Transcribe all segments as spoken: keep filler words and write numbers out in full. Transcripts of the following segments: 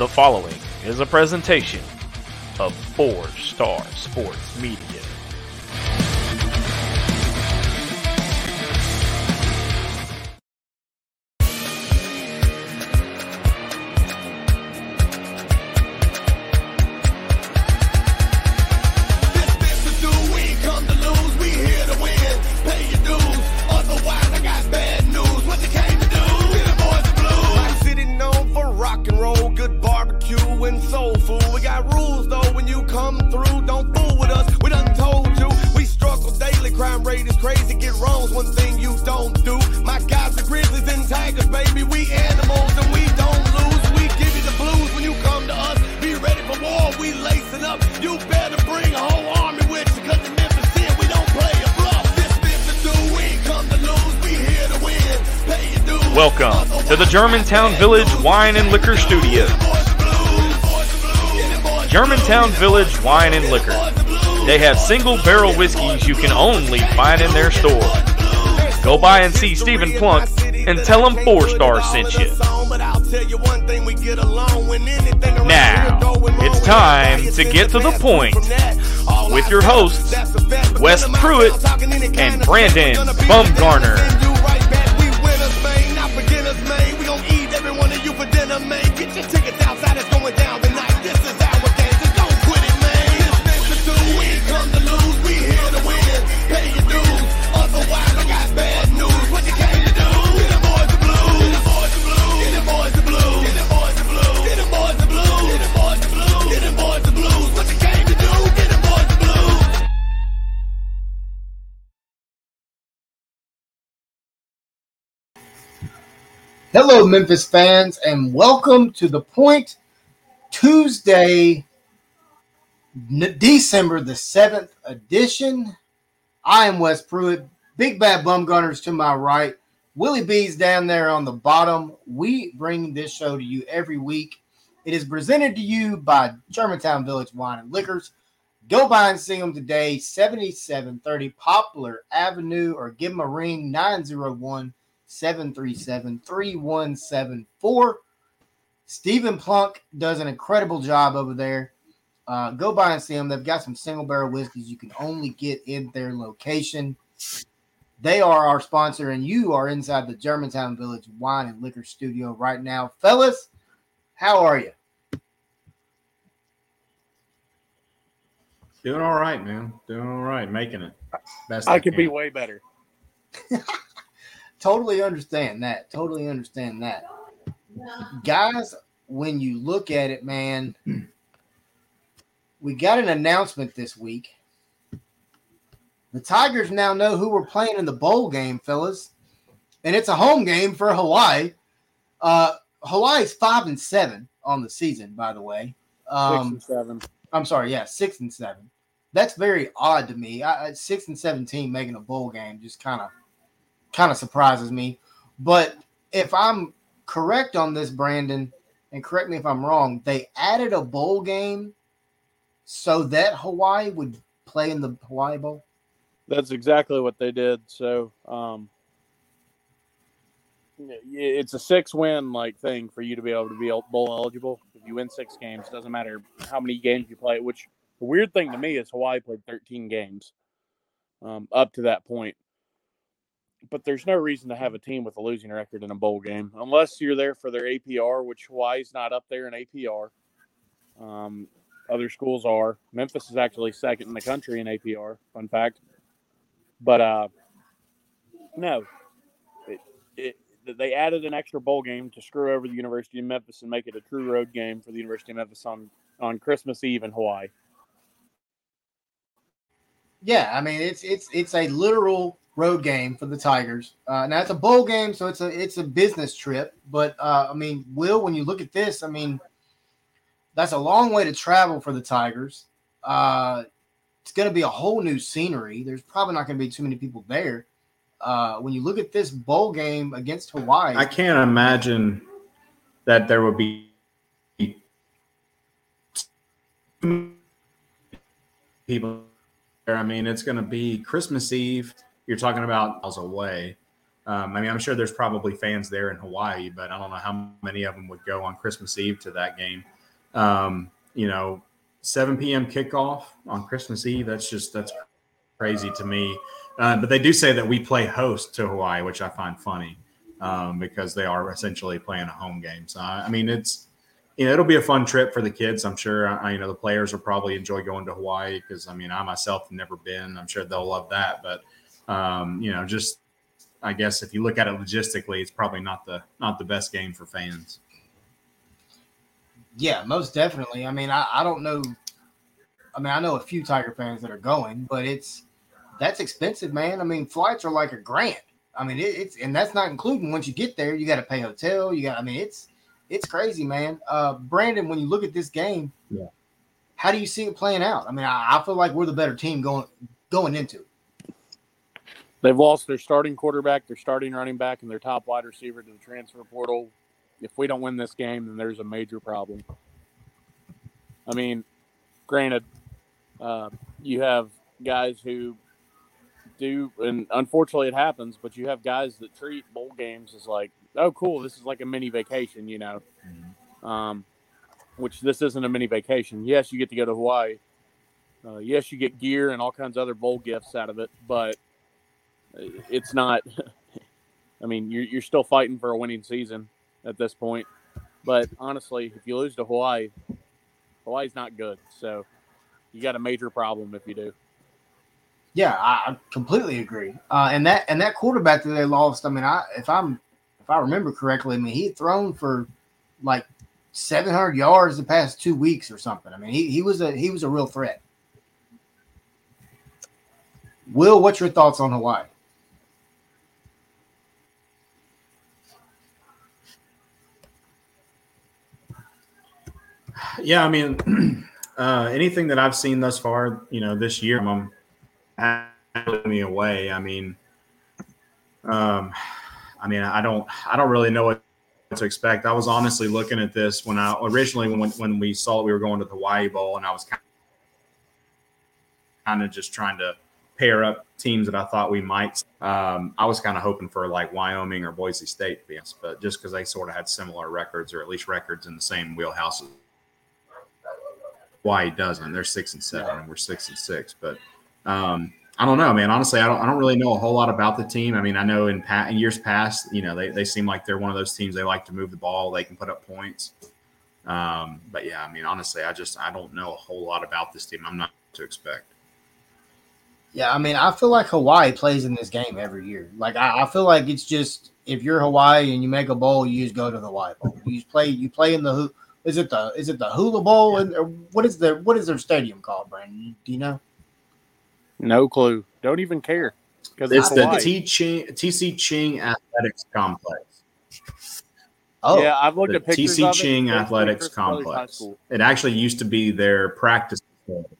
The following is a presentation of Four Star Sports Media. Welcome to the Germantown Village Wine and Liquor Studios. Germantown Village Wine and Liquor. They have single barrel whiskeys you can only find in their store. Go by and see Stephen Plunk and tell him Four Star sent you. Now, it's time to get to the point with your hosts, Wes Pruitt and Brandon Bumgarner. Get your tickets outside, it's going down tonight. This is our game, just don't quit it, man. This is to do, we ain't come to lose, we here to win. Pay your dues, otherwise I got bad news. What you came to do? Get the boys the blues, get the boys the blues, get the boys the blues, get the boys the blues, get the boys the blues, get the boys the blues, get the boys the blues. What you came to do? Get the boys the blues. Hello, Memphis fans, and welcome to The Point, Tuesday, December the seventh edition. I am Wes Pruitt, Big Bad Bumgunners to my right, Willie B's down there on the bottom. We bring this show to you every week. It is presented to you by Germantown Village Wine and Liquors. Go by and see them today, seventy-seven thirty Poplar Avenue, or give them a ring, nine oh one, seven three seven, three one seven four. Stephen Plunk does an incredible job over there. Uh, go by and see them. They've got some single barrel whiskeys you can only get in their location. They are our sponsor, and you are inside the Germantown Village Wine and Liquor Studio right now. Fellas, how are you? Doing all right, man. Doing all right. Making it. Best I, I could can. be way better. Totally understand that. Totally understand that. Guys, when you look at it, man, we got an announcement this week. The Tigers now know who we're playing in the bowl game, fellas. And it's a home game for Hawaii. Uh, Hawaii's five and seven on the season, by the way. Um, Six and seven. I'm sorry, yeah, six and seven. That's very odd to me. I, six and seventeen making a bowl game just kind of kind of surprises me. But if I'm correct on this, Brandon, and correct me if I'm wrong, they added a bowl game so that Hawaii would play in the Hawaii Bowl? That's exactly what they did. So um, it's a six-win like thing for you to be able to be bowl eligible. If you win six games, it doesn't matter how many games you play, which the weird thing to me is Hawaii played thirteen games um, up to that point. But there's no reason to have a team with a losing record in a bowl game unless you're there for their A P R, which Hawaii's not up there in A P R. Um, other schools are. Memphis is actually second in the country in A P R, fun fact. But, uh, no, it, it, they added an extra bowl game to screw over the University of Memphis and make it a true road game for the University of Memphis on, on Christmas Eve in Hawaii. Yeah, I mean, it's it's it's a literal road game for the Tigers. Uh, now it's a bowl game, so it's a it's a business trip. But uh, I mean, Will, when you look at this, I mean, that's a long way to travel for the Tigers. Uh, it's going to be a whole new scenery. There's probably not going to be too many people there. Uh, when you look at this bowl game against Hawaii, I can't imagine that there would be people there. I mean, it's going to be Christmas Eve. You're talking about miles away. Um, I mean, I'm sure there's probably fans there in Hawaii, but I don't know how many of them would go on Christmas Eve to that game. Um, you know, seven p.m. kickoff on Christmas Eve. That's just that's crazy to me. Uh, but they do say that we play host to Hawaii, which I find funny um, because they are essentially playing a home game. So I mean, it's you know, it'll be a fun trip for the kids. I'm sure. I, you know, the players will probably enjoy going to Hawaii because I mean, I myself have never been. I'm sure they'll love that. But um, you know, just I guess if you look at it logistically, it's probably not the not the best game for fans. Yeah, most definitely. I mean, I, I don't know. I mean, I know a few Tiger fans that are going, but it's that's expensive, man. I mean, flights are like a grand. I mean, it, it's and that's not including once you get there, you got to pay hotel. You got, I mean, it's it's crazy, man. Uh, Brandon, when you look at this game, yeah, how do you see it playing out? I mean, I, I feel like we're the better team going going into it. They've lost their starting quarterback, their starting running back, and their top wide receiver to the transfer portal. If we don't win this game, then there's a major problem. I mean, granted, uh, you have guys who do, and unfortunately it happens, but you have guys that treat bowl games as like, oh, cool, this is like a mini vacation, you know, mm-hmm. um, which this isn't a mini vacation. Yes, you get to go to Hawaii. Uh, yes, you get gear and all kinds of other bowl gifts out of it, but it's not – I mean, you're, you're still fighting for a winning season at this point. But honestly, if you lose to Hawaii, Hawaii's not good. So you got a major problem if you do. Yeah, I completely agree. Uh, and that and that quarterback that they lost, I mean, I if I'm if I remember correctly, I mean, he had thrown for like seven hundred yards the past two weeks or something. I mean, he he was a he was a real threat. Will, what's your thoughts on Hawaii? Yeah, I mean, uh, anything that I've seen thus far, you know, this year, I'm having me away. I mean, um, I mean, I don't, I don't really know what to expect. I was honestly looking at this when I originally when when we saw that we were going to the Hawaii Bowl, and I was kind of, kind of just trying to pair up teams that I thought we might. Um, I was kind of hoping for like Wyoming or Boise State, to be honest, but just because they sort of had similar records, or at least records in the same wheelhouses. Hawaii doesn't. They're six and seven, and we're six and six. But um, I don't know, man. Honestly, I don't. I don't really know a whole lot about the team. I mean, I know in, pa- in years past, you know, they they seem like they're one of those teams. They like to move the ball. They can put up points. Um, but yeah, I mean, honestly, I just I don't know a whole lot about this team. I'm not to expect. Yeah, I mean, I feel like Hawaii plays in this game every year. Like, I, I feel like it's just if you're Hawaii and you make a bowl, you just go to the Hawaii Bowl. You just play. You play in the. Is it the is it the Hula Bowl? And what is the what is their stadium called, Brandon? Do you know? No clue. Don't even care. Because it's, it's the T. Ching, T C Ching Athletics Complex. Oh, yeah, I've looked the at pictures T C of Ching it. Athletics Complex. It actually used to be their practice facility.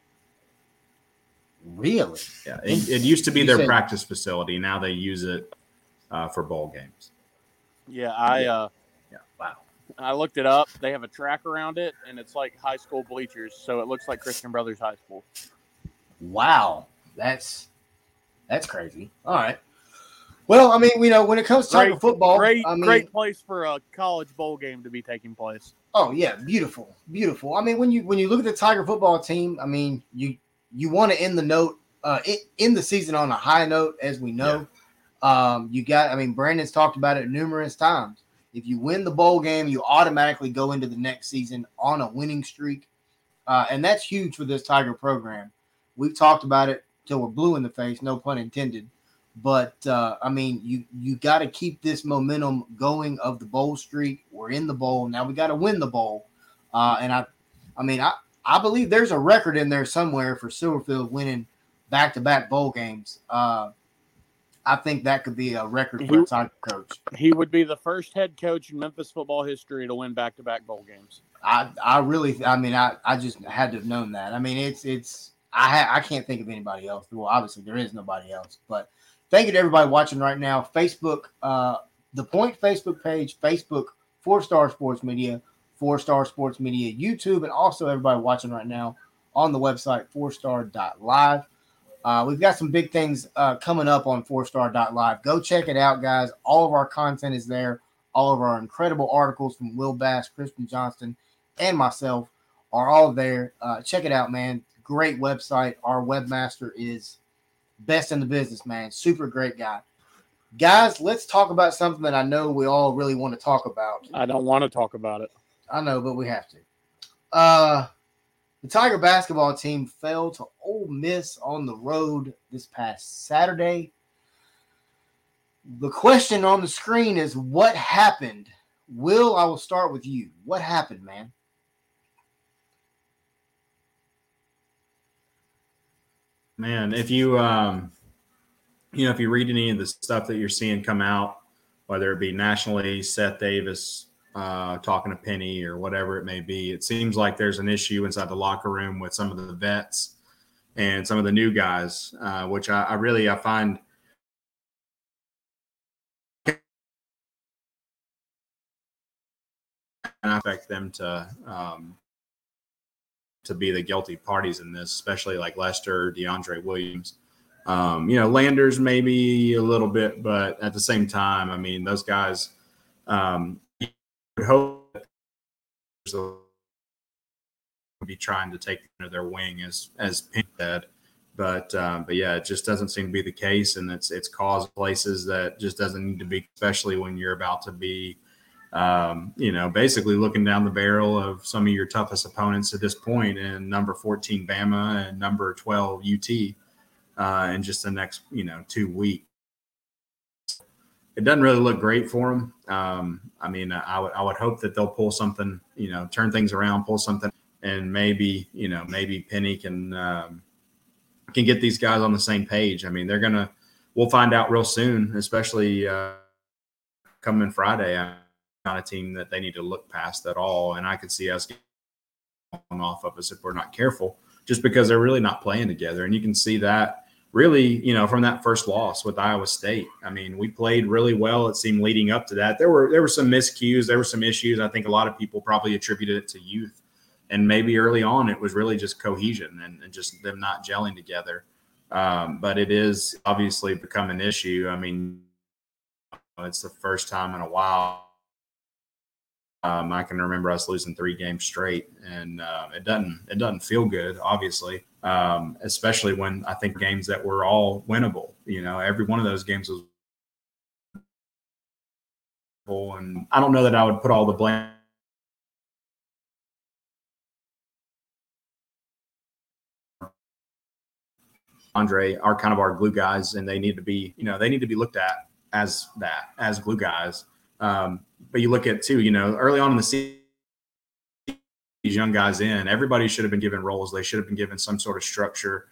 Really? Yeah, it, it used to be you their said, practice facility. Now they use it uh, for bowl games. Yeah, I. Yeah. Uh, yeah. Wow. I looked it up. They have a track around it, and it's like high school bleachers, so it looks like Christian Brothers High School. Wow, that's that's crazy. All right. Well, I mean, you know, when it comes to Tiger football, great, I mean, great place for a college bowl game to be taking place. Oh yeah, beautiful, beautiful. I mean, when you when you look at the Tiger football team, I mean, you you want to end the note uh, in the season on a high note, as we know. Yeah. Um, you got, I mean, Brandon's talked about it numerous times. If you win the bowl game, you automatically go into the next season on a winning streak. Uh, and that's huge for this Tiger program. We've talked about it till we're blue in the face, no pun intended. But, uh, I mean, you you got to keep this momentum going of the bowl streak. We're in the bowl. Now we got to win the bowl. Uh, and, I I mean, I, I believe there's a record in there somewhere for Silverfield winning back-to-back bowl games. Uh I think that could be a record for he, a Tiger coach. He would be the first head coach in Memphis football history to win back-to-back bowl games. I, I really, I mean, I, I just had to have known that. I mean, it's, it's, I, ha, I can't think of anybody else. Well, obviously there is nobody else. But thank you to everybody watching right now. Facebook, uh, the Point Facebook page, Facebook, Four Star Sports Media, Four Star Sports Media, YouTube, and also everybody watching right now on the website four star dot live. Uh, we've got some big things uh, coming up on four star dot live. Go check it out, guys. All of our content is there. All of our incredible articles from Will Bass, Kristen Johnston, and myself are all there. Uh, check it out, man. Great website. Our webmaster is best in the business, man. Super great guy. Guys, let's talk about something that I know we all really want to talk about. I don't want to talk about it. I know, but we have to. Uh, the Tiger basketball team fell to Ole Miss on the road this past Saturday. The question on the screen is, what happened? Will, I will start with you. What happened, man? Man, if you um, you know, if you read any of the stuff that you're seeing come out, whether it be nationally, Seth Davis uh, talking to Penny or whatever it may be, it seems like there's an issue inside the locker room with some of the vets and some of the new guys, uh, which I, I really I find affect them to um, to be the guilty parties in this, especially like Lester, DeAndre Williams. Um, you know, Landers maybe a little bit, but at the same time, I mean, those guys, um, you would hope that they'll be trying to take under their wing, as as Penny said. But um, but yeah, it just doesn't seem to be the case, and it's it's caused places that just doesn't need to be, especially when you're about to be, um, you know, basically looking down the barrel of some of your toughest opponents at this point, and number fourteen Bama and number twelve U T. Uh, in just the next, you know, two weeks. It doesn't really look great for them. Um, I mean, I would I would hope that they'll pull something, you know, turn things around, pull something, and maybe, you know, maybe Penny can um, can get these guys on the same page. I mean, they're gonna. We'll find out real soon, especially uh, coming Friday. I'm not a team that they need to look past at all, and I could see us getting off of us if we're not careful, just because they're really not playing together, and you can see that. Really, you know, from that first loss with Iowa State. I mean, we played really well, it seemed, leading up to that. There were there were some miscues. There were some issues. I think a lot of people probably attributed it to youth. And maybe early on it was really just cohesion and, and just them not gelling together. Um, but it is obviously become an issue. I mean, it's the first time in a while um, I can remember us losing three games straight. And uh, it doesn't it doesn't feel good, obviously. Um, especially when I think games that were all winnable, you know, every one of those games was winnable. And I don't know that I would put all the blame Andre are kind of our glue guys, and they need to be, you know, they need to be looked at as that, as glue guys. Um, but you look at too, you know, early on in the season, these young guys in, everybody should have been given roles. They should have been given some sort of structure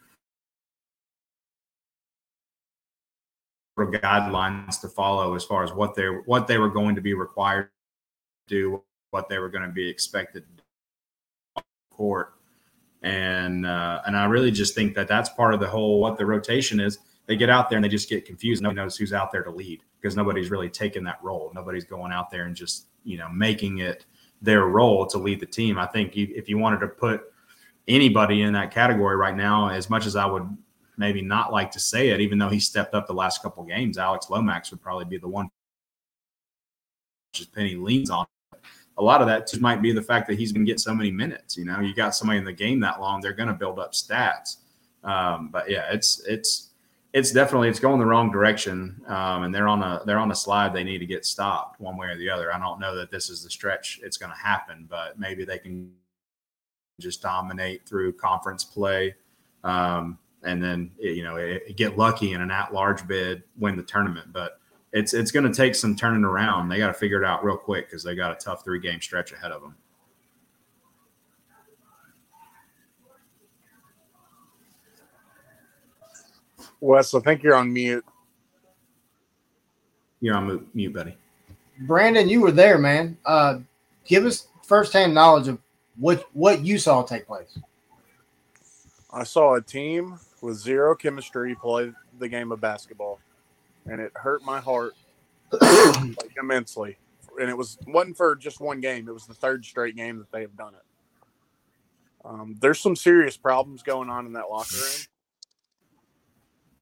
or guidelines to follow as far as what they what they were going to be required to do, what they were going to be expected to do on the court. And uh, and I really just think that that's part of the whole what the rotation is. They get out there and they just get confused. Nobody knows who's out there to lead because nobody's really taking that role. Nobody's going out there and just, you know, making it their role to lead the team. I think you, if you wanted to put anybody in that category right now, as much as I would maybe not like to say it, even though he stepped up the last couple games, Alex Lomax would probably be the one just Penny leans on. A lot of that might be the fact that he's been getting so many minutes. You know, you got somebody in the game that long, they're going to build up stats. Um, but yeah, it's it's it's definitely it's going the wrong direction, um, and they're on a they're on a slide. They need to get stopped one way or the other. I don't know that this is the stretch it's going to happen, but maybe they can just dominate through conference play, um, and then you know it, get lucky in an at-large bid, win the tournament. But it's it's going to take some turning around. They got to figure it out real quick because they got a tough three-game stretch ahead of them. Wes, I think you're on mute. You're on mute, mute, buddy. Brandon, you were there, man. Uh, give us firsthand knowledge of what what you saw take place. I saw a team with zero chemistry play the game of basketball, and it hurt my heart like, immensely. And it was wasn't for just one game; it was the third straight game that they have done it. Um, there's some serious problems going on in that locker room.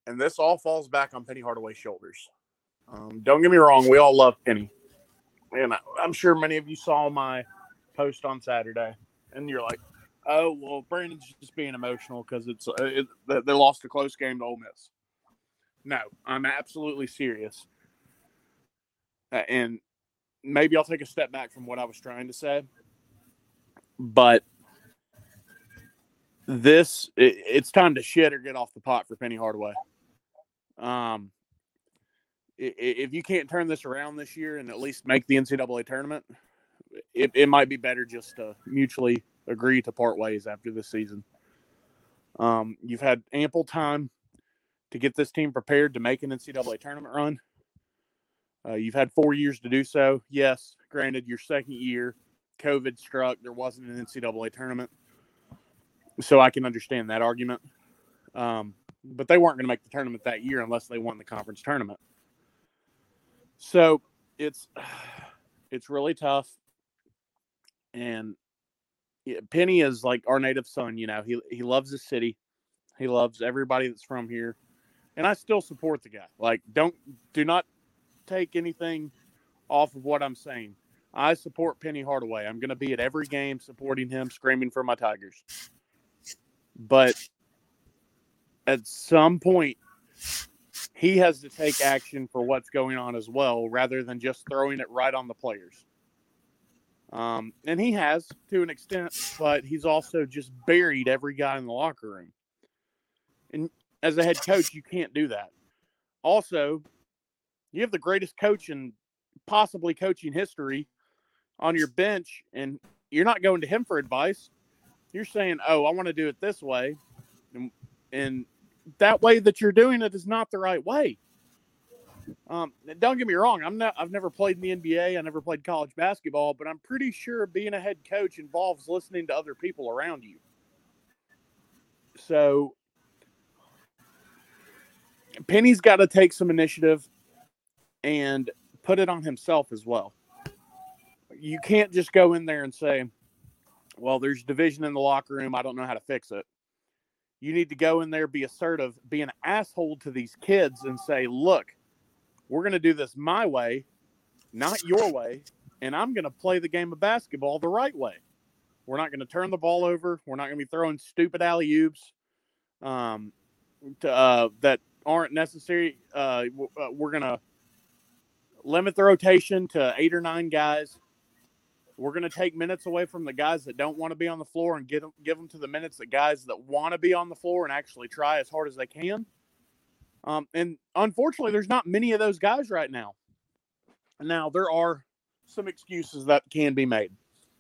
And this all falls back on Penny Hardaway's shoulders. Um, don't get me wrong, we all love Penny. And I, I'm sure many of you saw my post on Saturday, and you're like, oh, well, Brandon's just being emotional because it's uh, it, they lost a close game to Ole Miss. No, I'm absolutely serious. Uh, and maybe I'll take a step back from what I was trying to say. But this, it, it's time to shit or get off the pot for Penny Hardaway. Um, if you can't turn this around this year and at least make the N C double A tournament, it, it might be better just to mutually agree to part ways after this season. Um, you've had ample time to get this team prepared to make an N C double A tournament run. Uh, you've had four years to do so. Yes, granted, your second year, COVID struck. There wasn't an N C double A tournament. So I can understand that argument. Um, but they weren't going to make the tournament that year unless they won the conference tournament. So it's it's really tough. And yeah, Penny is like our native son. You know, he he loves the city. He loves everybody that's from here. And I still support the guy. Like, don't do not take anything off of what I'm saying. I support Penny Hardaway. I'm going to be at every game supporting him, screaming for my Tigers. But at some point, he has to take action for what's going on as well, rather than just throwing it right on the players. Um, and he has to an extent, but he's also just buried every guy in the locker room. And as a head coach, you can't do that. Also, you have the greatest coach in possibly coaching history on your bench, and you're not going to him for advice. You're saying, oh, I want to do it this way. And, and that way that you're doing it is not the right way. Um, don't get me wrong. I'm not, I've never played in the N B A. I never played college basketball, but I'm pretty sure being a head coach involves listening to other people around you. So Penny's got to take some initiative and put it on himself as well. You can't just go in there and say, well, there's division in the locker room. I don't know how to fix it. You need to go in there, be assertive, be an asshole to these kids and say, look, we're going to do this my way, not your way, and I'm going to play the game of basketball the right way. We're not going to turn the ball over. We're not going to be throwing stupid alley-oops um, to, uh, that aren't necessary. Uh, we're going to limit the rotation to eight or nine guys. We're going to take minutes away from the guys that don't want to be on the floor and get them, give them to the minutes that guys that want to be on the floor and actually try as hard as they can. Um, and unfortunately, there's not many of those guys right now. Now, there are some excuses that can be made.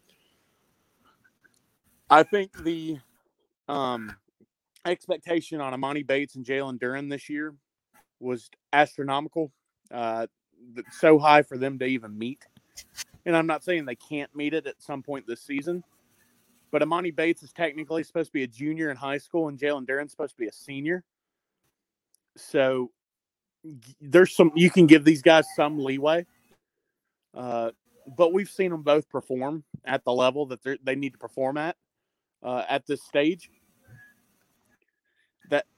I think the um, expectation on Amani Bates and Jalen Duren this year was astronomical. Uh, so high for them to even meet. And I'm not saying they can't meet it at some point this season, but Amani Bates is technically supposed to be a junior in high school, and Jalen Duren's supposed to be a senior. So there's some, you can give these guys some leeway. Uh, but we've seen them both perform at the level that they need to perform at, uh, at this stage. That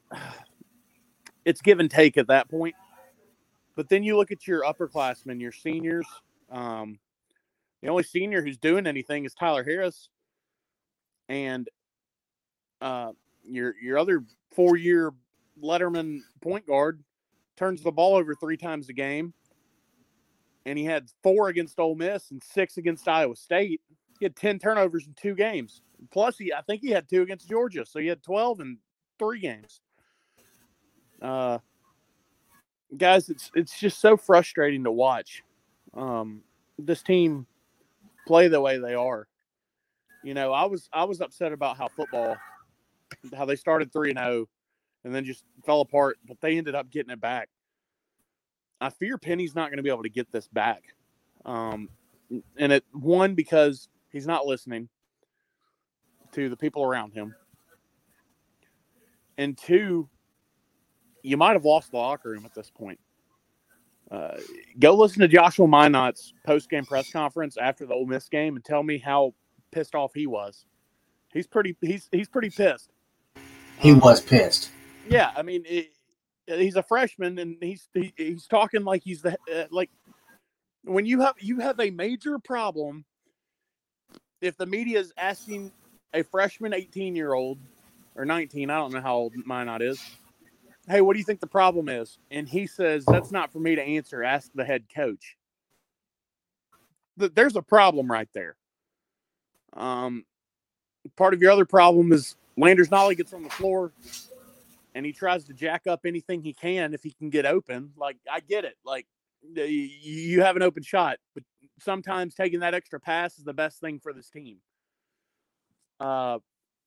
it's give and take at that point. But then you look at your upperclassmen, your seniors. Um, the only senior who's doing anything is Tyler Harris, and uh, your your other four-year Letterman point guard turns the ball over three times a game, and he had four against Ole Miss and six against Iowa State. He had ten turnovers in two games. Plus, he I think he had two against Georgia, so he had twelve in three games. Uh, guys, it's it's just so frustrating to watch. Um, this team play the way they are. You know, I was I was upset about how football, how they started three and oh, and then just fell apart, but they ended up getting it back. I fear Penny's not going to be able to get this back, um, and it one because he's not listening to the people around him, and two, you might have lost the locker room at this point. Uh, go listen to Joshua Minot's post-game press conference after the Ole Miss game and tell me how pissed off he was. He's pretty. He's he's pretty pissed. He um, was pissed. Yeah, I mean, it, he's a freshman, and he's he, he's talking like he's the uh, like when you have you have a major problem if the media is asking a freshman eighteen year old or nineteen, I don't know how old Minot is, hey, what do you think the problem is? And he says, that's not for me to answer. Ask the head coach. There's a problem right there. Um, part of your other problem is Landers Nolley gets on the floor and he tries to jack up anything he can if he can get open. Like, I get it. Like, you have an open shot, but sometimes taking that extra pass is the best thing for this team. Uh,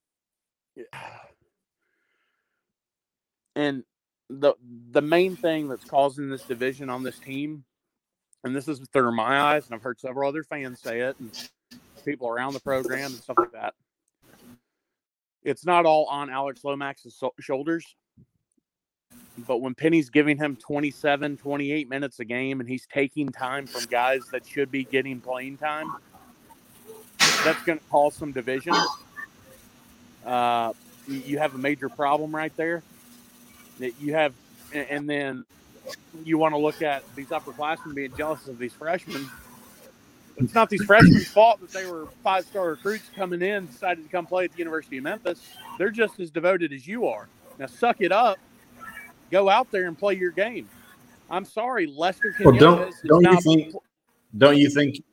and the the main thing that's causing this division on this team, and this is through my eyes, and I've heard several other fans say it, and people around the program and stuff like that, it's not all on Alex Lomax's so- shoulders. But when Penny's giving him twenty-seven, twenty-eight minutes a game and he's taking time from guys that should be getting playing time, that's going to cause some division. Uh, you have a major problem right there. That you have, and then you want to look at these upperclassmen being jealous of these freshmen. It's not these freshmen's fault that they were five-star recruits coming in, decided to come play at the University of Memphis. They're just as devoted as you are. Now, suck it up. Go out there and play your game. I'm sorry, Lester Quinones well, don't, is don't not. You think, don't you think?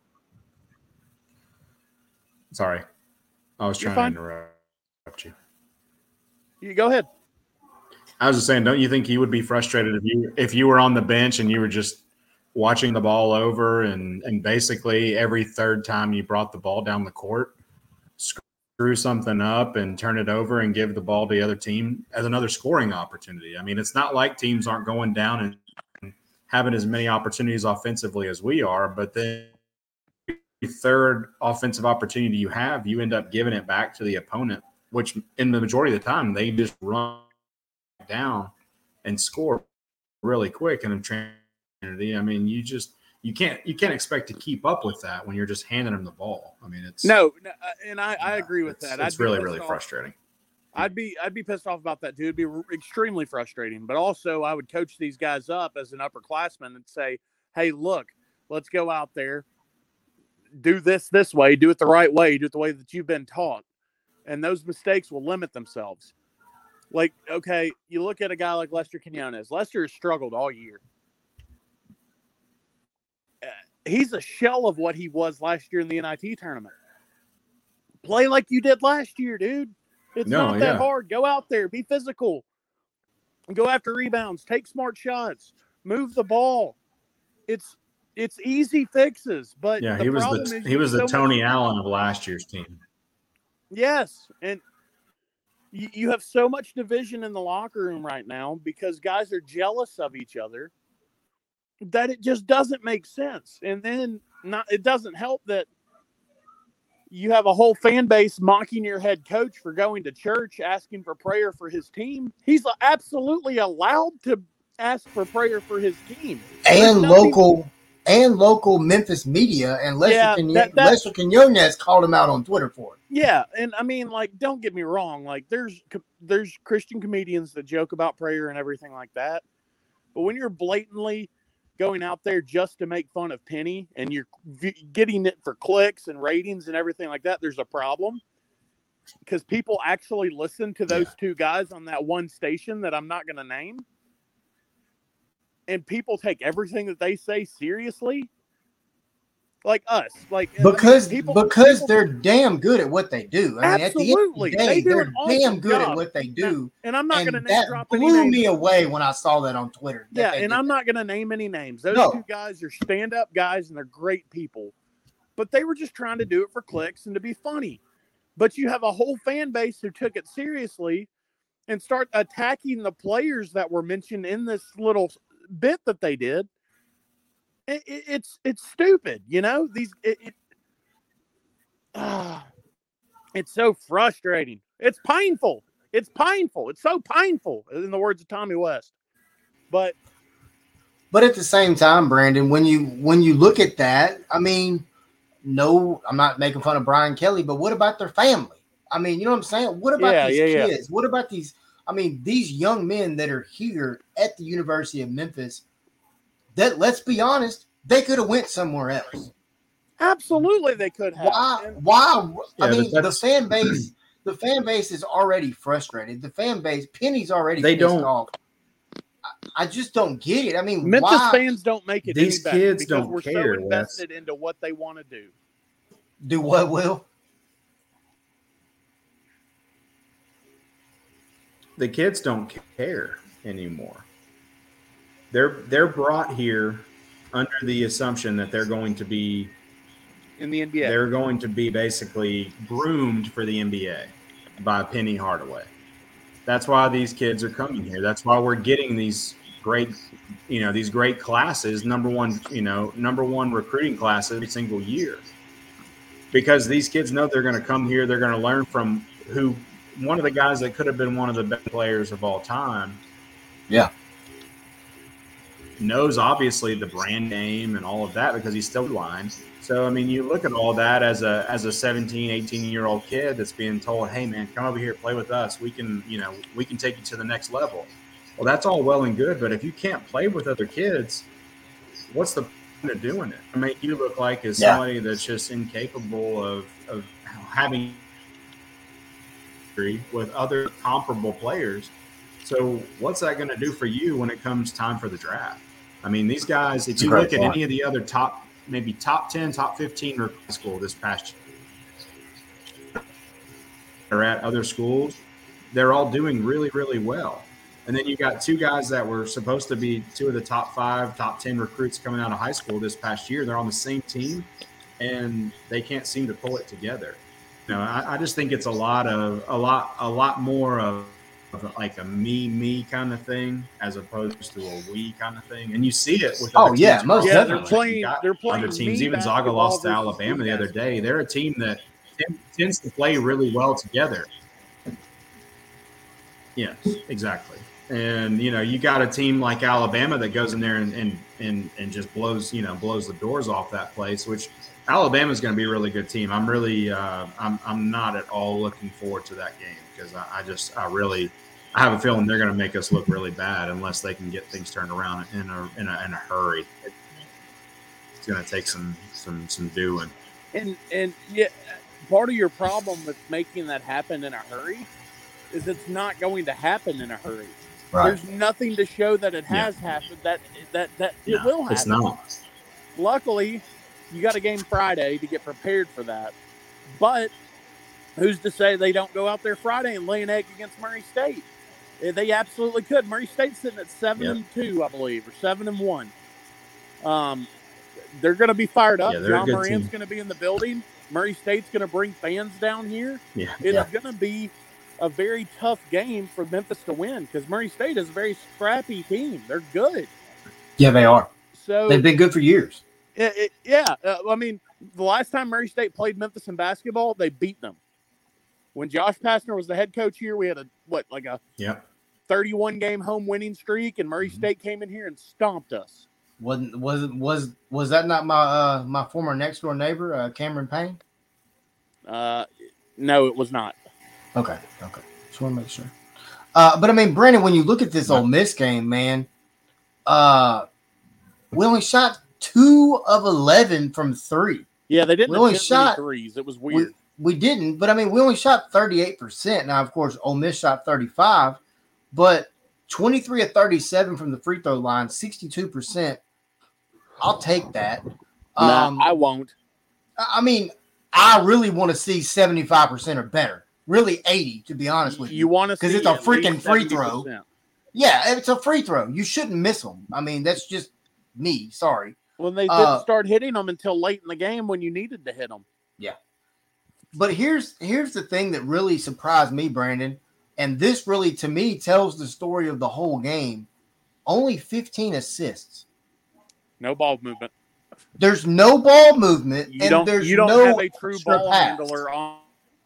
Sorry, I was You're trying fine. to interrupt you. You go ahead. I was just saying, don't you think you would be frustrated if you if you were on the bench and you were just watching the ball over and and basically every third time you brought the ball down the court, screw something up and turn it over and give the ball to the other team as another scoring opportunity? I mean, it's not like teams aren't going down and having as many opportunities offensively as we are, but then the third offensive opportunity you have, you end up giving it back to the opponent, which in the majority of the time they just run down and score really quick in a trinity. I mean, you just you can't you can't expect to keep up with that when you're just handing them the ball. I mean, it's no, no and I, I agree with it's, that. It's I'd really really off. frustrating. I'd be I'd be pissed off about that too. It'd be extremely frustrating. But also, I would coach these guys up as an upperclassman and say, "Hey, look, let's go out there, do this this way, do it the right way, do it the way that you've been taught, and those mistakes will limit themselves." Like, okay, you look at a guy like Lester Quinones. Lester has struggled all year. Uh, he's a shell of what he was last year in the N I T tournament. Play like you did last year, dude. It's no, not that yeah. hard. Go out there, be physical, go after rebounds, take smart shots, move the ball. It's it's easy fixes, but yeah, the he was problem the is he was the so Tony much- Allen of last year's team. Yes, and you, you have so much division in the locker room right now because guys are jealous of each other that it just doesn't make sense. And then not it doesn't help that you have a whole fan base mocking your head coach for going to church, asking for prayer for his team. He's absolutely allowed to ask for prayer for his team. And nothing- local and local Memphis media, and Lester, Yeah, Quin- that- that- Lester Quinones called him out on Twitter for it. Yeah, and I mean, like, don't get me wrong. Like, there's there's Christian comedians that joke about prayer and everything like that. But when you're blatantly going out there just to make fun of Penny and you're v- getting it for clicks and ratings and everything like that, there's a problem. Because people actually listen to those yeah. two guys on that one station that I'm not going to name. And people take everything that they say seriously. Like us, like because I mean, people, because people, they're damn good at what they do. I mean, absolutely, at the end of the day, they they're awesome damn good job. at what they do. Now, and I'm not going to name that drop blew any names. me away when I saw that on Twitter. That Yeah, and I'm that. not going to name any names. Those no. two guys are stand-up guys, and they're great people. But they were just trying to do it for clicks and to be funny. But you have a whole fan base who took it seriously and start attacking the players that were mentioned in this little bit that they did. It, it, it's it's stupid, you know. These it, it uh, it's so frustrating. It's painful. It's painful. It's so painful, in the words of Tommy West. But but at the same time, Brandon, when you when you look at that, I mean, no, I'm not making fun of Brian Kelly, but what about their family? I mean, you know what I'm saying? What about yeah, these yeah, kids? Yeah. What about these I mean, these young men that are here at the University of Memphis, that let's be honest, they could have went somewhere else. Absolutely, they could have. Why? And- Why? Yeah, I but mean, the that's- fan base, the fan base is already frustrated. The fan base, Penny's already They pissed don't- off. I, I just don't get it. I mean, Memphis why fans don't make it These any better kids because don't we're care, so invested into what they want to do. do what, Will? The kids don't care anymore. They're they're brought here under the assumption that they're going to be In the N B A, they're going to be basically groomed for the N B A by Penny Hardaway. That's why these kids are coming here. That's why we're getting these great, you know, these great classes, number one, you know, number one recruiting class every single year. Because these kids know they're going to come here, they're going to learn from who one of the guys that could have been one of the best players of all time. Yeah. Knows obviously the brand name and all of that because he's still blind. So I mean, you look at all that as a as a seventeen, eighteen year old kid that's being told, "Hey man, come over here, play with us. We can, you know, we can take you to the next level." Well, that's all well and good, but if you can't play with other kids, what's the point of doing it? I mean, you look like as Yeah. somebody that's just incapable of of having with other comparable players. So what's that going to do for you when it comes time for the draft? I mean, these guys, if you Great look at point. any of the other top, maybe top ten, top fifteen recruiting school this past year, are at other schools, they're all doing really, really well. And then you got two guys that were supposed to be two of the top five, top ten recruits coming out of high school this past year. They're on the same team, and they can't seem to pull it together. You know, I, I just think it's a lot of a lot, a lot more of, of like a me, me kind of thing as opposed to a we kind of thing. And you see it with Oh, other yeah, teams most across Yeah, the they're definitely. country. playing. You got They're playing other teams. me Even Zaga basketball lost to versus Alabama the you other guys. day. They're a team that t- tends to play really well together. Yes, exactly. And you know, you got a team like Alabama that goes in there and and and, and just blows, you know, blows the doors off that place, which Alabama is going to be a really good team. I'm really, uh, I'm, I'm not at all looking forward to that game because I, I just, I really, I have a feeling they're going to make us look really bad unless they can get things turned around in a, in a, in a hurry. It's going to take some, some, some doing. And and yeah, part of your problem with making that happen in a hurry is it's not going to happen in a hurry. Right. There's nothing to show that it has happened. That that that it No, will happen. It's not. Luckily, you got a game Friday to get prepared for that. But who's to say they don't go out there Friday and lay an egg against Murray State? Eh, They absolutely could. Murray State's sitting at seven Yep. and two, I believe, or seven and one. Um, they're going to be fired up. Yeah, they're a John good Moran's team. going to be in the building. Murray State's going to bring fans down here. Yeah. It's Yeah. going to be a very tough game for Memphis to win because Murray State is a very scrappy team. They're good. Yeah, they are. So They've been good for years. It, it, yeah, uh, I mean, the last time Murray State played Memphis in basketball, they beat them. When Josh Pastner was the head coach here, we had a what, like a Yep. thirty-one game home winning streak, and Murray State came in here and stomped us. Wasn't was was was that not my uh my former next door neighbor, uh, Cameron Payne? Uh, no, it was not. Okay, okay. Just want to make sure. Uh, but I mean, Brandon, when you look at this Ole Miss game, man, uh, we only shot two of eleven from three. Yeah, they didn't We only attempt shot- any threes. It was We, weird. we didn't, but I mean, we only shot thirty-eight percent. Now, of course, Ole Miss shot thirty-five, but twenty-three of thirty-seven from the free throw line, sixty-two percent. I'll take that. Um, no, I won't. I mean, I really want to see seventy-five percent or better. Really eighty, to be honest with you. You want to 'Cause see it's a at freaking least free throw. seventy percent. Yeah, it's a free throw. You shouldn't miss them. I mean, that's just me. Sorry. When they Uh, didn't start hitting them until late in the game when you needed to hit them. But here's here's the thing that really surprised me, Brandon, and this really to me tells the story of the whole game. Only fifteen assists. No ball movement. There's no ball movement, You and don't. there's You don't no have a true extra ball pass. handler on.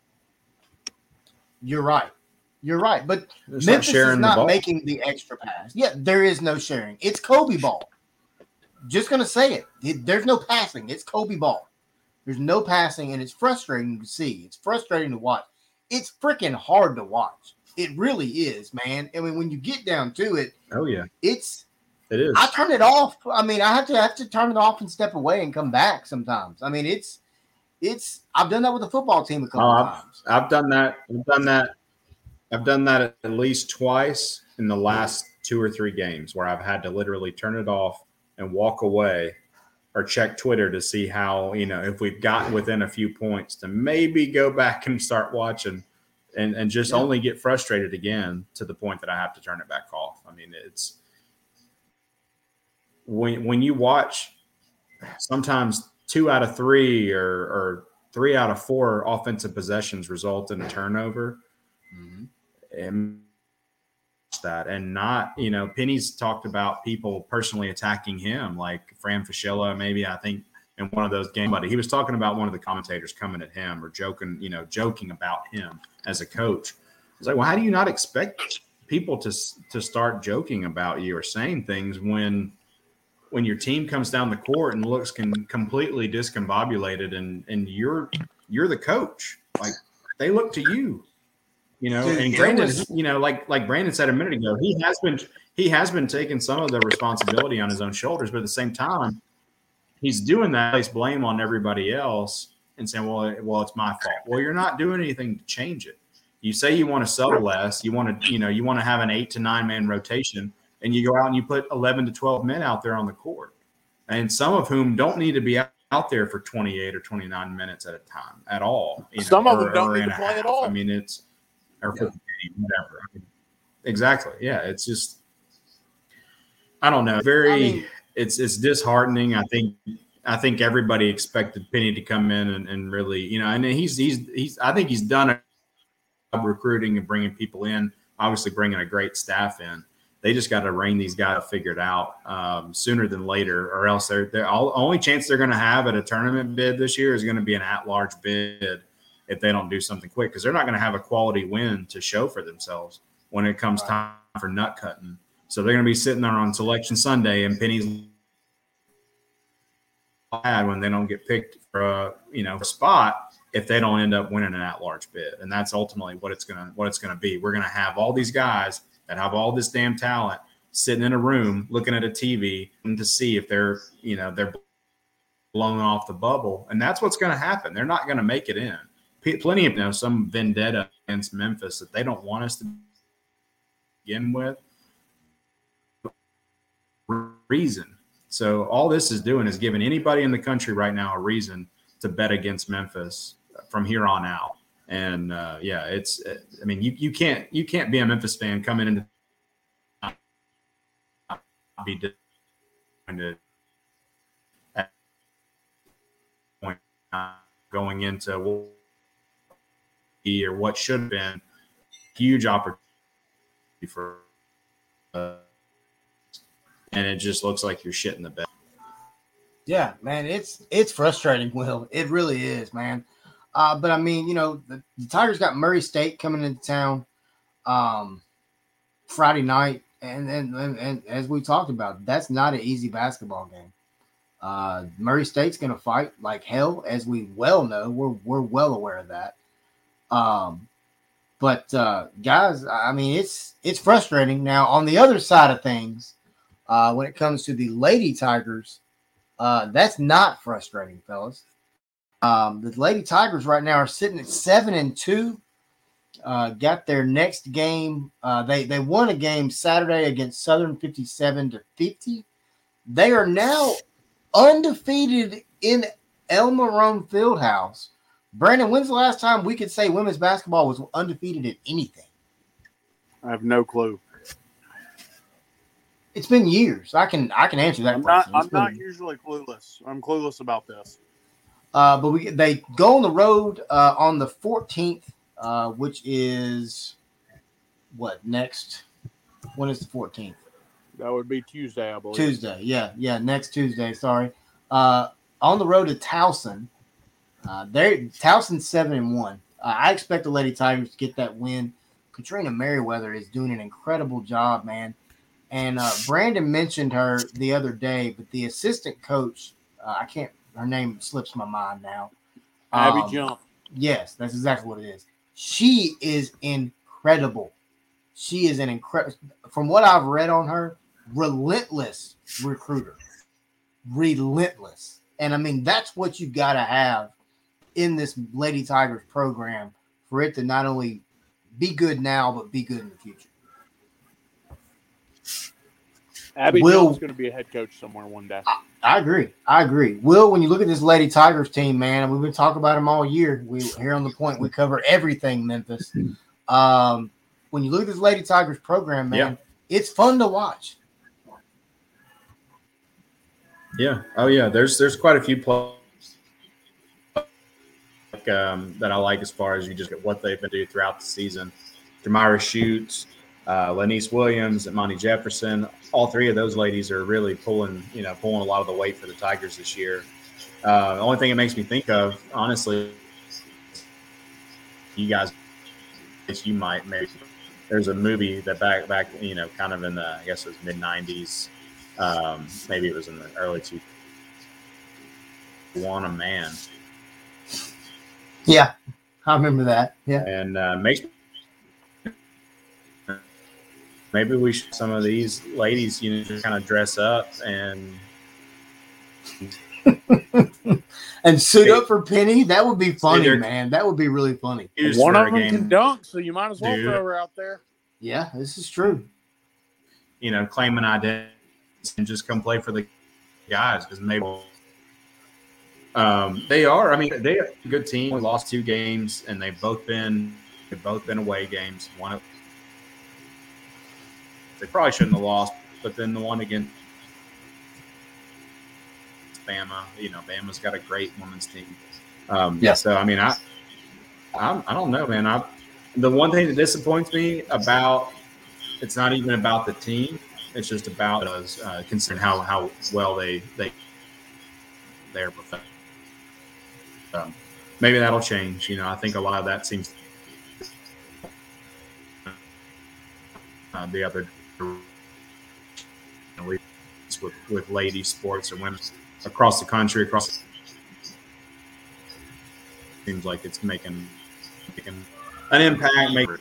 You're right. You're right. But It's not Memphis is sharing the not ball. making the extra pass. Yeah, there is no sharing. It's Kobe ball. Just gonna say it. It- There's no passing. It's Kobe ball. There's no passing, and it's frustrating to see. It's frustrating to watch. It's freaking hard to watch. It really is, man. I mean, when you get down to it, Oh yeah, it's it is. I turn it off. I mean, I have to have to turn it off and step away and come back sometimes. I mean, it's it's I've done that with the football team a couple Oh, of I've, times. I've done that. I've done that. I've done that at least twice in the last two or three games where I've had to literally turn it off and walk away or check Twitter to see how, you know, if we've gotten within a few points to maybe go back and start watching and, and just Yeah. only get frustrated again to the point that I have to turn it back off. I mean, it's when, when you watch sometimes two out of three or, or three out of four offensive possessions result in a turnover. Mm-hmm. And that and not, you know, Penny's talked about people personally attacking him, like Fran Fraschilla, maybe I think in one of those games, but he was talking about one of the commentators coming at him or joking, you know, joking about him as a coach. It's like, well, how do you not expect people to to start joking about you or saying things when when your team comes down the court and looks can completely discombobulated and and you're you're the coach, like they look to you. You know, Dude, and there granted, was- you know, like like Brandon said a minute ago, he has been he has been taking some of the responsibility on his own shoulders, but at the same time, he's doing that, place blame on everybody else and saying, "Well, well, it's my fault." Well, you're not doing anything to change it. You say you want to sub less, you want to, you know, you want to have an eight to nine man rotation, and you go out and you put eleven to twelve men out there on the court, and some of whom don't need to be out. out there for twenty-eight or twenty-nine minutes at a time at all. You know, Some of or, them don't or need in to a play at half. all. I mean, it's or for the game, whatever. I mean, exactly. Yeah, it's just I don't know. Very. I mean- it's it's disheartening. I think I think everybody expected Penny to come in and, and really, you know, and he's he's he's I think he's done a job recruiting and bringing people in. Obviously, bringing a great staff in. They just got to rein these guys figured out um, sooner than later, or else they're, they're all, only chance they're going to have at a tournament bid this year is going to be an at-large bid if they don't do something quick, because they're not going to have a quality win to show for themselves when it comes Right. time for nut cutting. So they're going to be sitting there on Selection Sunday, and Penny's bad when they don't get picked for a you know a spot if they don't end up winning an at-large bid, and that's ultimately what it's going to what it's going to be. We're going to have all these guys that have all this damn talent sitting in a room looking at a T V and to see if they're, you know, they're blown off the bubble. And that's what's going to happen. They're not going to make it in. P- plenty of, you know, some vendetta against Memphis that they don't want us to begin with. Reason. So all this is doing is giving anybody in the country right now a reason to bet against Memphis from here on out. And uh, yeah, it's. I mean, you you can't you can't be a Memphis fan coming into be to going into or what should have been huge opportunity for, uh, and it just looks like you're shitting the bed. Yeah, man, it's it's frustrating, Will. It really is, man. Uh, but I mean, you know, the, the Tigers got Murray State coming into town um, Friday night, and, and and and as we talked about, that's not an easy basketball game. Uh, Murray State's going to fight like hell, as we well know. We're we're well aware of that. Um, but uh, guys, I mean, it's it's frustrating. Now, on the other side of things, uh, when it comes to the Lady Tigers, uh, that's not frustrating, fellas. Um, the Lady Tigers right now are sitting at seven and two. Uh, got their next game. Uh, they they won a game Saturday against Southern, fifty-seven to fifty. They are now undefeated in El Marone Fieldhouse. Brandon, when's the last time we could say women's basketball was undefeated in anything? I have no clue. It's been years. I can I can answer that I'm not. question. It's I'm not been- usually clueless. I'm clueless about this. Uh, but we they go on the road uh, on the fourteenth, uh, which is what next? When is the fourteenth? That would be Tuesday, I believe. Tuesday. Yeah, yeah, next Tuesday. Sorry. Uh, on the road to Towson. Uh, they Towson's seven and one. Uh, I expect the Lady Tigers to get that win. Katrina Merriweather is doing an incredible job, man. And uh, Brandon mentioned her the other day, but the assistant coach, uh, I can't. Her name slips my mind now. Abby Um, Jump. Yes, that's exactly what it is. She is incredible She is an incredible, from what I've read on her, relentless recruiter. Relentless. And I mean, that's what you got to have in this Lady Tigers program for it to not only be good now, but be good in the future. Abby Will, Jones going to be a head coach somewhere one day. I, I agree. I agree. Will, when you look at this Lady Tigers team, man, and we've been talking about them all year. We here on the point, we cover everything Memphis. Um, when you look at this Lady Tigers program, man, yeah. it's fun to watch. Yeah. Oh, yeah. There's there's quite a few players like, um, that I like as far as you just get what they've been doing throughout the season. Jamira Schutz, uh, Lenice Williams, and Monty Jefferson. All three of those ladies are really pulling, you know, pulling a lot of the weight for the Tigers this year. Uh, the only thing it makes me think of, honestly, you guys, you might maybe. There's a movie that back back, you know, kind of in the, I guess it was mid nineties. Um, maybe it was in the early two. Want a Man. Yeah, I remember that. Yeah, and uh, makes maybe we should some of these ladies, you know, just kind of dress up and and suit up for Penny. That would be funny, Either, man. That would be really funny. One of them game. can dunk, so you might as well Dude. throw her out there. Yeah, this is true. You know, claim an identity and just come play for the guys because maybe um, they are. I mean, they are a good team. We lost two games, and they've both been they've both been away games. One of they probably shouldn't have lost, but then the one against Bama, you know, Bama's got a great women's team. Um, yeah. So I mean, I, I, I don't know, man. I, the one thing that disappoints me about it's not even about the team. It's just about us uh, considering how, how well they they they're professional. Um, maybe that'll change. You know, I think a lot of that seems uh, the other with with lady sports and women across the country, across seems like it's making making an impact. Making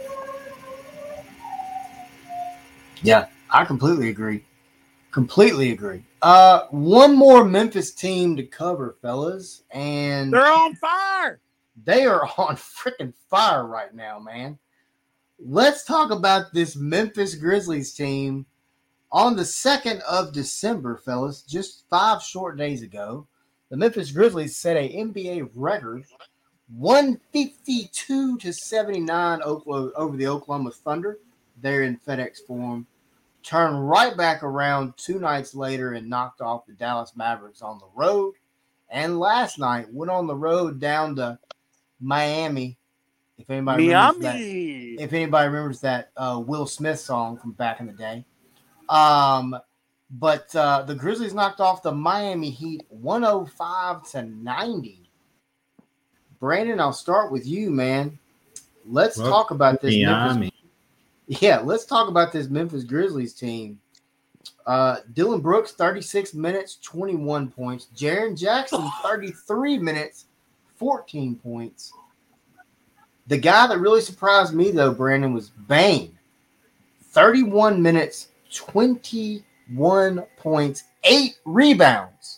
yeah, I completely agree. Completely agree. Uh, one more Memphis team to cover, fellas, and they're on fire. They are on freaking fire right now, man. Let's talk about this Memphis Grizzlies team. On the second of December, fellas, just five short days ago, the Memphis Grizzlies set a N B A record, one fifty-two to seventy-nine over the Oklahoma Thunder. They're in FedEx Forum. Turned right back around two nights later and knocked off the Dallas Mavericks on the road. And last night went on the road down to Miami. If anybody Miami. remembers that, if anybody remembers that uh, Will Smith song from back in the day. Um, but uh, the Grizzlies knocked off the Miami Heat one oh five to ninety. Brandon, I'll start with you, man. Let's well, talk about this Memphis. Yeah, let's talk about this Memphis Grizzlies team. Uh, Dylan Brooks, thirty-six minutes, twenty-one points. Jaren Jackson, thirty-three minutes, fourteen points. The guy that really surprised me, though, Brandon, was Bane. thirty-one minutes, twenty-one points, eight rebounds.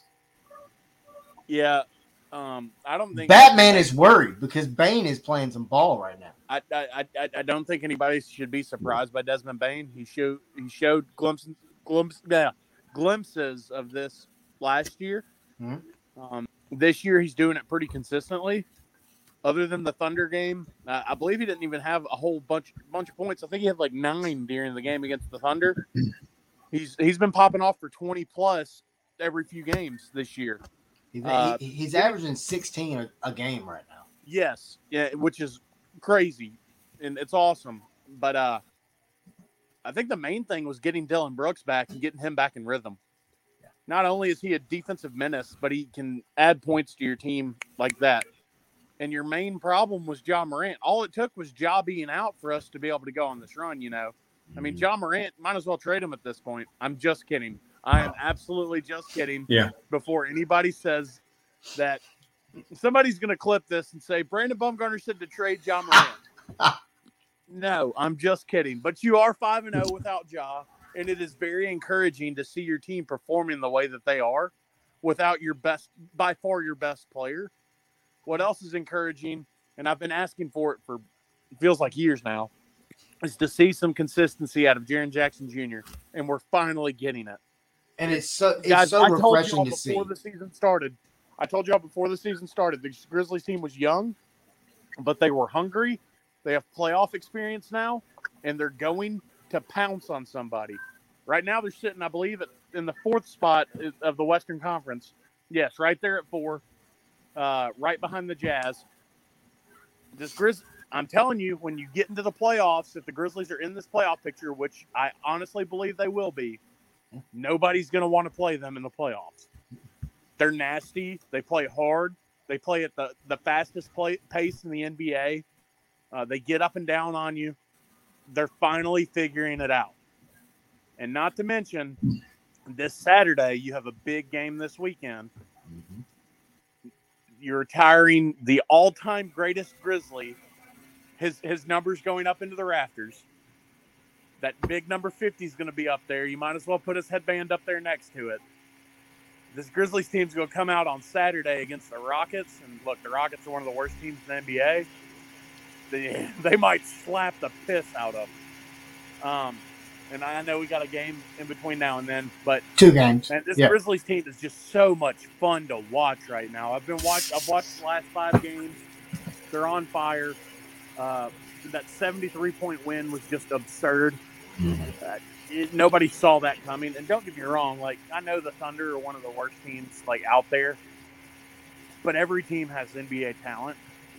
Yeah, um, I don't think Batman is worried because Bane is playing some ball right now. I, I I I don't think anybody should be surprised by Desmond Bane. He showed he showed glimpses glimpses yeah, glimpses of this last year. Mm-hmm. Um, this year he's doing it pretty consistently. Other than the Thunder game, uh, I believe he didn't even have a whole bunch bunch of points. I think he had like nine during the game against the Thunder. He's he's been popping off for twenty plus every few games this year. Uh, he, he's averaging sixteen a, a game right now. Yes, yeah, which is crazy, and it's awesome. But uh, I think the main thing was getting Dylan Brooks back and getting him back in rhythm. Yeah. Not only is he a defensive menace, but he can add points to your team like that. And your main problem was Ja Morant. All it took was Ja being out for us to be able to go on this run, you know. I mean, Ja Morant, might as well trade him at this point. I'm just kidding. I am absolutely just kidding. Yeah. Before anybody says that somebody's going to clip this and say, Brandon Bumgarner said to trade Ja Morant. No, I'm just kidding. But you are five and zero without Ja, and it is very encouraging to see your team performing the way that they are, without your best, by far your best player. What else is encouraging, and I've been asking for it for it feels like years now, is to see some consistency out of Jaren Jackson Junior And we're finally getting it. And it's so it's Guys, so I told refreshing y'all to before see. the season started. I told y'all before the season started, the Grizzlies team was young, but they were hungry. They have playoff experience now, and they're going to pounce on somebody. Right now, they're sitting, I believe, at, in the fourth spot of the Western Conference. Yes, right there at four, uh, right behind the Jazz. This Grizz, I'm telling you, when you get into the playoffs, if the Grizzlies are in this playoff picture, which I honestly believe they will be, nobody's going to want to play them in the playoffs. They're nasty. They play hard. They play at the, the fastest play, pace in the N B A. Uh, they get up and down on you. They're finally figuring it out. And not to mention, this Saturday, you have a big game this weekend. Mm-hmm. You're retiring the all-time greatest Grizzly. His, his number's going up into the rafters. That big number fifty is going to be up there. You might as well put his headband up there next to it. This Grizzlies team's going to come out on Saturday against the Rockets. And look, the Rockets are one of the worst teams in the N B A. They, they might slap the piss out of them. Um, and I know we got a game in between now and then, but Two games. man, this Yeah. Grizzlies team is just so much fun to watch right now. I've been watch. I've watched the last five games. They're on fire. Uh, that seventy-three point win was just absurd. Mm-hmm. Uh, it, nobody saw that coming. And don't get me wrong, like I know the Thunder are one of the worst teams like out there, but every team has N B A talent.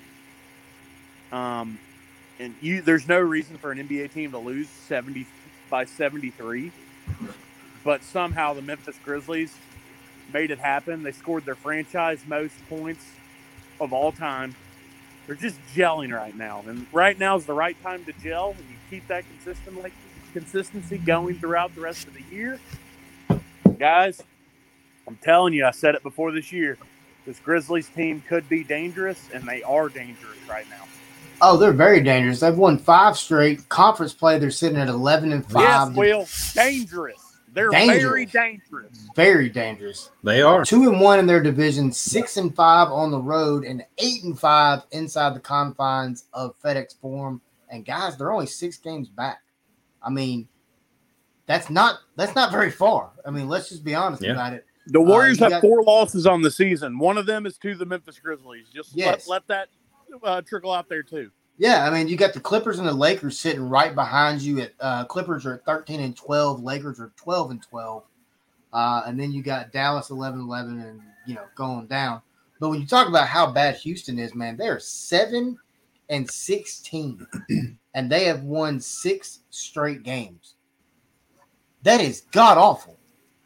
Um, and you, there's no reason for an N B A team to lose seventy by seventy-three, but somehow the Memphis Grizzlies made it happen. They scored their franchise most points of all time. They're just gelling right now, and right now is the right time to gel. And you keep that consistent, like consistency going throughout the rest of the year, guys. I'm telling you, I said it before this year. This Grizzlies team could be dangerous, and they are dangerous right now. Oh, they're very dangerous. They've won five straight conference play. They're sitting at eleven and five. Yes, Will, dangerous. They're Dangerous. very dangerous. Very dangerous. They are. Two and one in their division, six and five on the road, and eight and five inside the confines of FedEx Forum. And guys, they're only six games back. I mean, that's not that's not very far. I mean, let's just be honest Yeah. about it. The Warriors Uh, you have got- four losses on the season. One of them is to the Memphis Grizzlies. Just Yes. let, let that uh, trickle out there too. Yeah, I mean, you got the Clippers and the Lakers sitting right behind you. At uh, Clippers are at thirteen and twelve. Lakers are twelve and twelve. Uh, and then you got Dallas eleven and eleven, and you know going down. But when you talk about how bad Houston is, man, they are seven and sixteen, and they have won six straight games. That is god awful.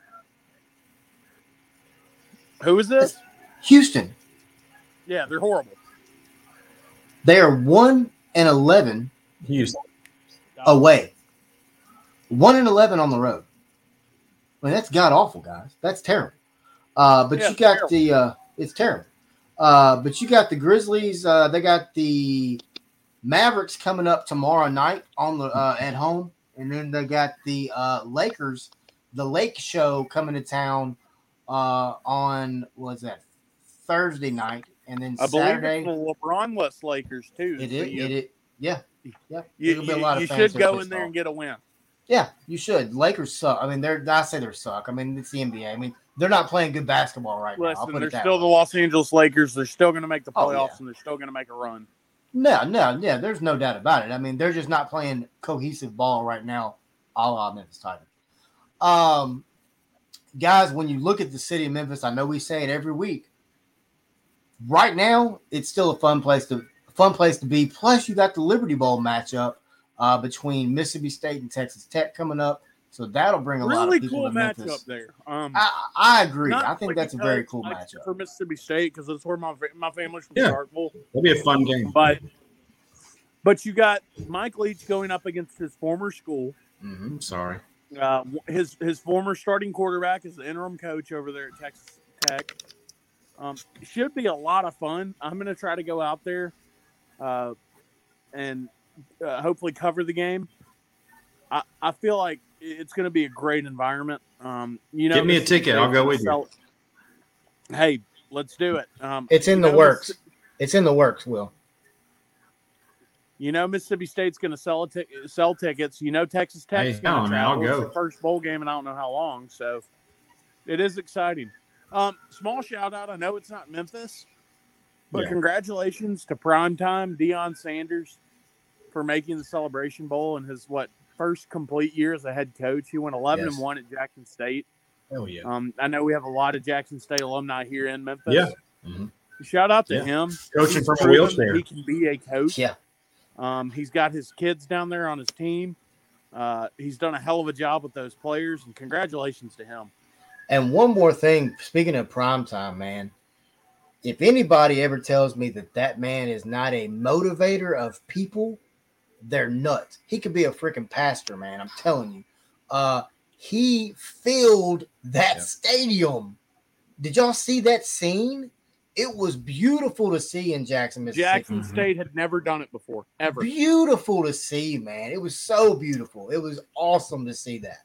Who is this? Houston, Yeah, they're horrible. they are one and eleven Houston. away, one and eleven on the road. I mean, that's god awful, guys. That's terrible. Uh, but Yeah, you got terrible. the uh, it's terrible. Uh, but you got the Grizzlies. Uh, they got the Mavericks coming up tomorrow night on the uh, at home, and then they got the uh, Lakers, the Lake Show coming to town uh, on what was that Thursday night, and then I believe Saturday. it's the LeBron-less Lakers too. It So is. you, It is. Yeah. Yeah. you, There'll be a you- lot of you fans should that go pissed in there off. and get a win. Yeah, you should. Lakers suck. I mean, they're I say they suck. I mean, it's the N B A. I mean, they're not playing good basketball right now. I'll Listen, put they're it that still way. the Los Angeles Lakers. They're still going to make the Oh, playoffs, yeah. and they're still going to make a run. No, no, yeah, there's no doubt about it. I mean, they're just not playing cohesive ball right now, a la Memphis Tigers. Um, guys, when you look at the city of Memphis, I know we say it every week. Right now, it's still a fun place to fun place to be. Plus, you got the Liberty Bowl matchup uh, between Mississippi State and Texas Tech coming up, so that'll bring a lot Really of people cool to Memphis. matchup there. Um, I, I agree. not I think only that's a very because cool I matchup. for Mississippi State because that's where my fa- my family's from, Yeah. Starkville. That'll be a fun game. But but you got Mike Leach going up against his former school. Mm-hmm. I'm sorry. Uh, his his former starting quarterback is the interim coach over there at Texas Tech. Um, should be a lot of fun. I'm going to try to go out there uh, and uh, hopefully cover the game. I, I feel like it's going to be a great environment. Um, you know, Get me a Mississippi ticket. I'll State's go gonna with you. sell- Hey, let's do it. Um, It's in you the know, works. Miss- It's in the works, Will. You know, Mississippi State's going to sell t- sell tickets. You know, Texas Tech's Hey, going hell, to man, I'll travel. It's go. their first bowl game, and I don't know how long. So it is exciting. Um, small shout out. I know it's not Memphis, but Yeah. congratulations to primetime Deion Sanders for making the Celebration Bowl in his what first complete year as a head coach. He went eleven Yes. and one at Jackson State. Hell yeah. Um, I know we have a lot of Jackson State alumni here in Memphis. Yeah. Mhm. Shout out to Yeah. him. Coaching He's from a proven wheelchair. that he can be a coach. Yeah. Um, he's got his kids down there on his team. Uh, he's done a hell of a job with those players, and congratulations to him. And one more thing, speaking of primetime, man, if anybody ever tells me that that man is not a motivator of people, they're nuts. He could be a freaking pastor, man. I'm telling you. Uh, he filled that Yeah. stadium. Did y'all see that scene? It was beautiful to see in Jackson, Mississippi. Jackson State had never done it before, ever. Beautiful to see, man. It was so beautiful. It was awesome to see that.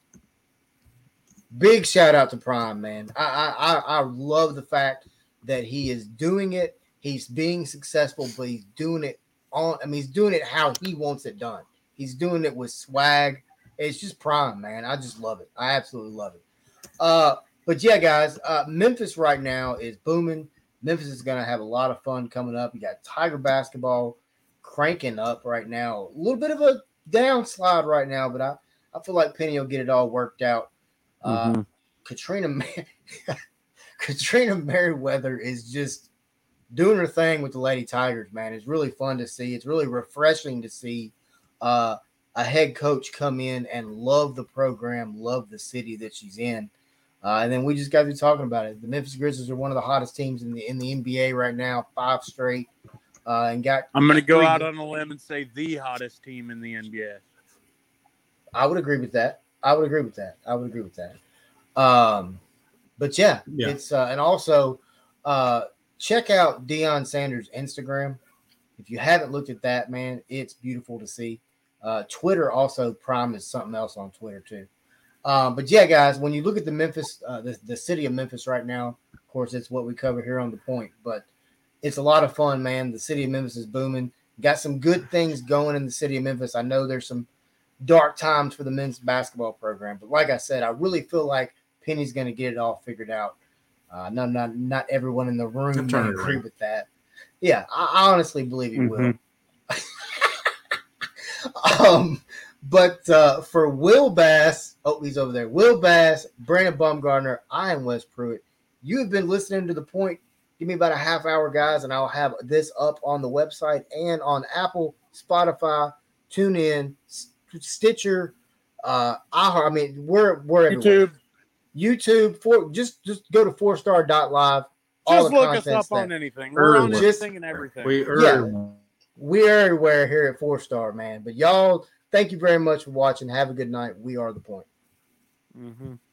Big shout out to Prime, man. I I I, I love the fact that he is doing it. He's being successful, but he's doing it on. I mean, he's doing it how he wants it done. He's doing it with swag. It's just Prime, man. I just love it. I absolutely love it. Uh, but yeah, guys, uh, Memphis right now is booming. Memphis is going to have a lot of fun coming up. You got Tiger basketball cranking up right now. A little bit of a downslide right now, but I, I feel like Penny will get it all worked out. Uh, Mm-hmm. Katrina Katrina Merriweather is just doing her thing with the Lady Tigers, man. It's really fun to see. It's really refreshing to see uh, a head coach come in and love the program, love the city that she's in. Uh, and then we just got to be talking about it. The Memphis Grizzlies are one of the hottest teams in the in the N B A right now, five straight, uh, and got. I'm going to go three- out on a limb and say the hottest team in the N B A. I would agree with that. I would agree with that. I would agree with that. Um, but yeah, Yeah. it's uh, and also uh, check out Deion Sanders' Instagram. If you haven't looked at that, man, it's beautiful to see. Uh, Twitter also Prime is something else on Twitter too. Um, but yeah, guys, when you look at the Memphis, uh, the, the city of Memphis right now, of course, it's what we cover here on The Point, but it's a lot of fun, man. The city of Memphis is booming. Got some good things going in the city of Memphis. I know there's some dark times for the men's basketball program, but like I said, I really feel like Penny's going to get it all figured out. Uh, not, not, not everyone in the room Turn may it agree around. with that. Yeah, I, I honestly believe he will. um, but uh, for Will Bass, oh, he's over there. Will Bass, Brandon Baumgartner, I am Wes Pruitt. You have been listening to The Point. Give me about a half hour, guys, and I'll have this up on the website and on Apple, Spotify, TuneIn, Stitcher, uh, I, I mean, we're we're everywhere. YouTube. YouTube, for just just go to four star dot live. Just look us content's up on there. anything. We're on Just- anything and everything. We er, Yeah. We're everywhere here at Four Star, man. But y'all, thank you very much for watching. Have a good night. We are The Point. Mm-hmm.